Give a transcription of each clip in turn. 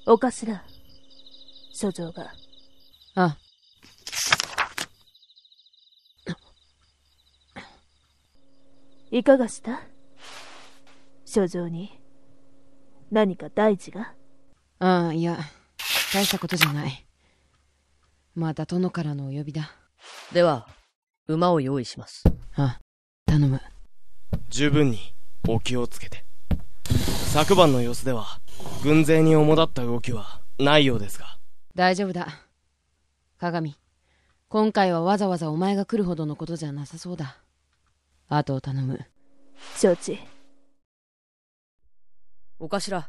お頭、書状が。 あ。 いかがした？書状に何か大事が？ ああ、いや、大したことじゃない。また殿からのお呼びだ。 では、馬を用意します。 あ、頼む。 十分にお気をつけて。昨晩の様子では軍勢に主だった動きはないようですが。 大丈夫だ。鏡、今回はわざわざお前が来るほどのことじゃなさそうだ。あとを頼む。 承知。 お頭。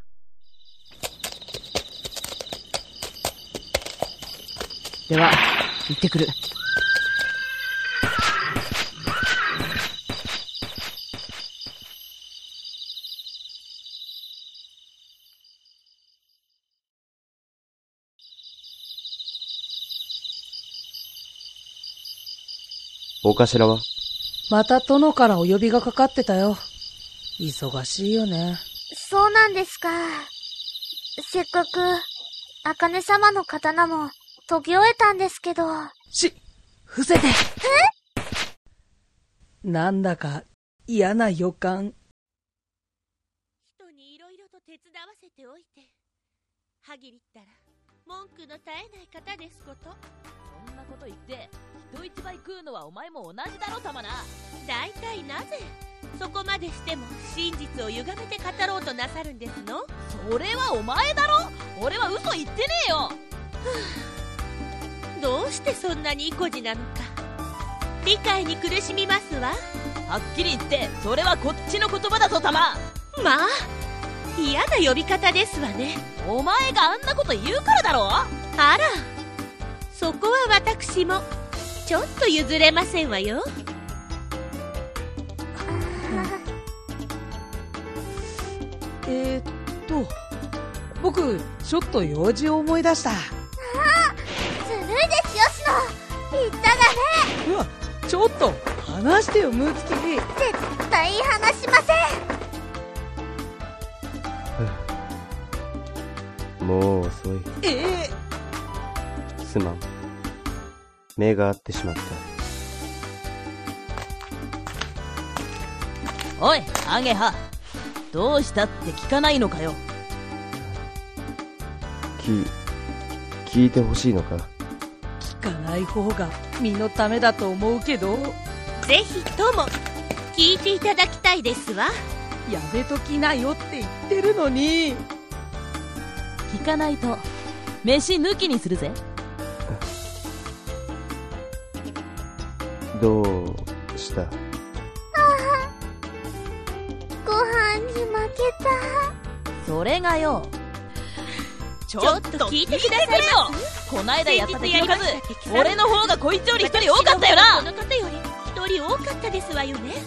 では行ってくる。 お頭は？ また殿からお呼びがかかってたよ。忙しいよね。 そうなんですか。せっかく、茜様の刀も研ぎ終えたんですけど。 伏せて。なんだか嫌な予感。 人にいろいろと手伝わせておいて、はぎりったら文句の絶えない方ですこと。 そんなこと言って人一倍食うのはお前も同じだろ、たまな。 だいたいなぜそこまでしても真実を歪めて語ろうとなさるんですの？ それはお前だろ。俺は嘘言ってねえよ。 どうしてそんなに意固地なのか理解に苦しみますわ。 はっきり言ってそれはこっちの言葉だぞ、たま。 まあ嫌な呼び方ですわね。 お前があんなこと言うからだろ。 あら、そこは私もちょっと譲れませんわよ。 僕ちょっと用事を思い出した。 ずるいですよ、シノ。言ったがね。 うわ、ちょっと話してよ、ムツキ。 絶対話しません。 もう遅い。すまん。目が合ってしまった。 おい、アゲハ、どうしたって聞かないのかよ。 聞いてほしいのか？ 聞かない方が身のためだと思うけど。 ぜひとも聞いていただきたいですわ。 やめときなよって言ってるのに。 聞かないと飯抜きにするぜ。 どうした？ ご飯に負けた。 それがよ。 ちょっと聞いてくださいよ。こないだやった敵の数、俺の方がこいつより一人多かったよな。 この方より一人多かったですわよね。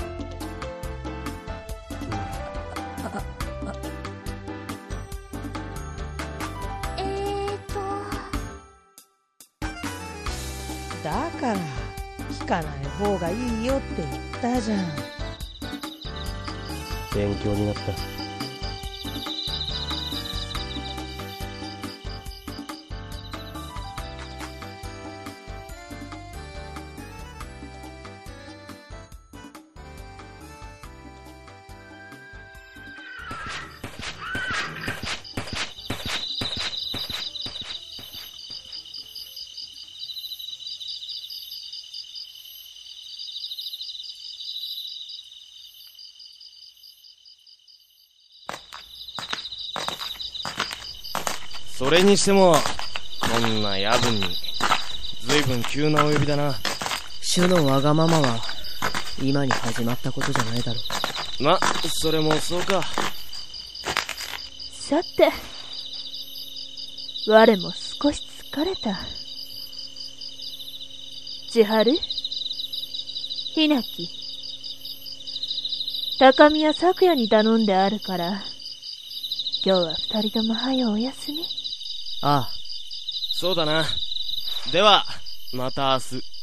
だから聞かない方がいいよって言ったじゃん。 勉強になった。 それにしてもこんな夜分にずいぶん急なお呼びだな。 主のわがままは今に始まったことじゃないだろう。 ま、それもそうか。 さて、我も少し疲れた。千春、ひなき、高宮咲夜に頼んであるから、今日は二人とも早お休み。 ああ。 そうだな。では、また明日。